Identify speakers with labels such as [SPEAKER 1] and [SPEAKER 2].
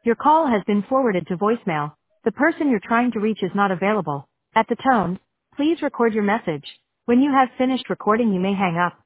[SPEAKER 1] Your call has been forwarded to voicemail. The person you're trying to reach is not available. At the tone, please record your message. When you have finished recording, you may hang up.